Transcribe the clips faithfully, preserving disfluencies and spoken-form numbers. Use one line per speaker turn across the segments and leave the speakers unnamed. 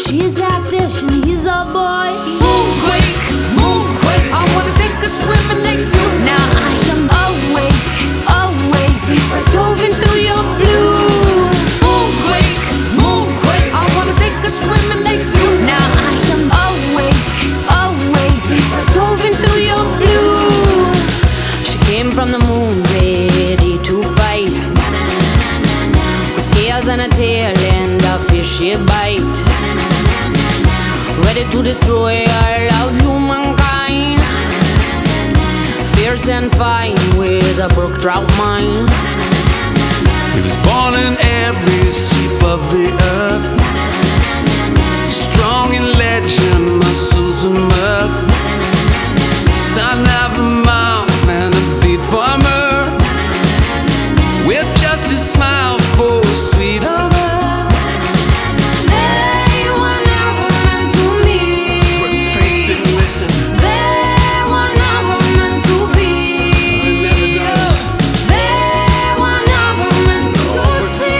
She's a fish and he's a boy.
Moonquake, moonquake, I wanna take a swim and like you.
Now I am awake, awake since I dove into your blue.
Moonquake, moonquake, I wanna take a swim and like you.
Now I am awake, awake since I dove into your blue. She came from the moon ready to fight, with scales and a tail and a fishy bite, ready to destroy all of humankind. Fierce and fine with a brook trout mind.
He was born in every sweep of the earth, strong in legend, muscles and mirth, son of a mom and a beat farmer, with just his smile for a sweet of her.
They were never meant to meet.
Faith didn't listen.
They were never meant to be.
Never does.
They were never meant to see.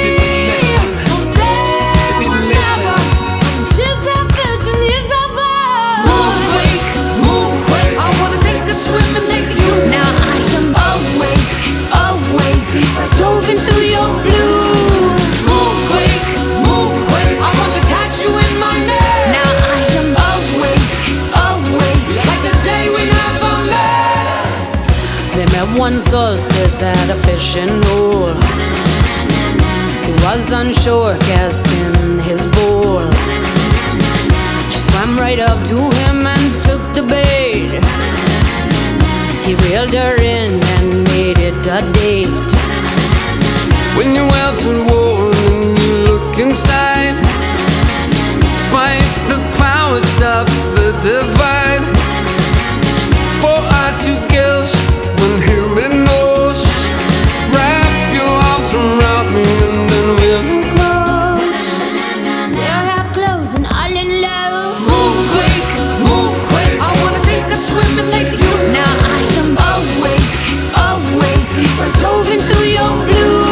They were never. She's a fish and he's a bird.
Moonquake, moonquake, I wanna take a swim and like you.
Now I am awake, awake since I dove into your blue.
Moonquake, moonquake, I wanna catch you in my net.
Now I am awake, awake
Like the day we never met.
They met one solstice at a fishing hole. He was unsure, cast in his bowl. She swam right up to him and took the bait. He reeled her in and made it a date.
When you're well and worn and you look inside, fight the power, stop the divide. For us to girls, one human knows. Wrap your arms around me and then we'll be close.
They're half clothed and all in love.
Moonquake, moonquake, I wanna take a swim and like you.
Now I am awake, awake since I dove into your blue.